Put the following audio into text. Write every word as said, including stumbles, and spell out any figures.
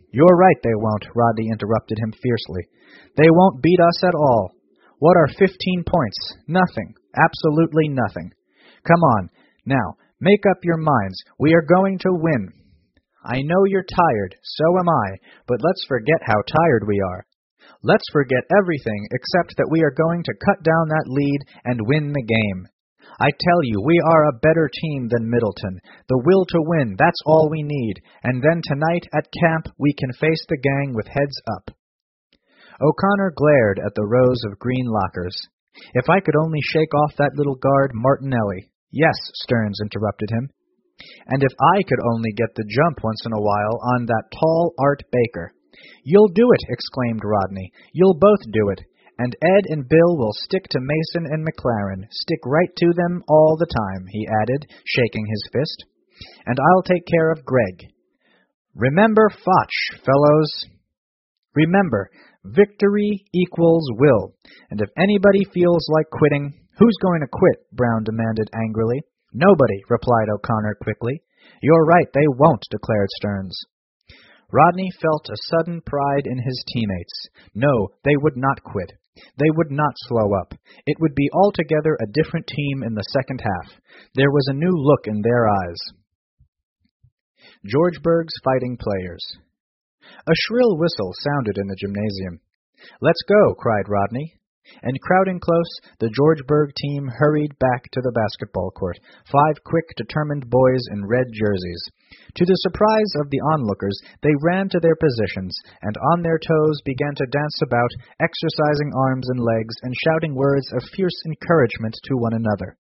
You're right, they won't, Rodney interrupted him fiercely. They won't beat us at all. What are fifteen points? Nothing. Absolutely nothing. Come on, now, make up your minds. We are going to win. I know you're tired, so am I, but let's forget how tired we are. Let's forget everything except that we are going to cut down that lead and win the game. I tell you, we are a better team than Middleton. The will to win, that's all we need, and then tonight at camp we can face the gang with heads up. O'Connor glared at the rows of green lockers. If I could only shake off that little guard, Martinelli. Yes, Stearns interrupted him. And if I could only get the jump once in a while on that tall Art Baker. You'll do it, exclaimed Rodney. You'll both do it. And Ed and Bill will stick to Mason and McLaren, stick right to them all the time, he added, shaking his fist. And I'll take care of Greg. Remember Foch, fellows. Remember, victory equals will. And if anybody feels like quitting, who's going to quit? Brown demanded angrily. Nobody, replied O'Connor quickly. You're right, they won't, declared Stearns. Rodney felt a sudden pride in his teammates. No, they would not quit. They would not slow up. It would be altogether a different team in the second half. There was a new look in their eyes. Georgeburg's fighting players. A shrill whistle sounded in the gymnasium. Let's go, cried Rodney. And crowding close, the Georgeburg team hurried back to the basketball court, five quick, determined boys in red jerseys. To the surprise of the onlookers, they ran to their positions, and on their toes began to dance about, exercising arms and legs, and shouting words of fierce encouragement to one another.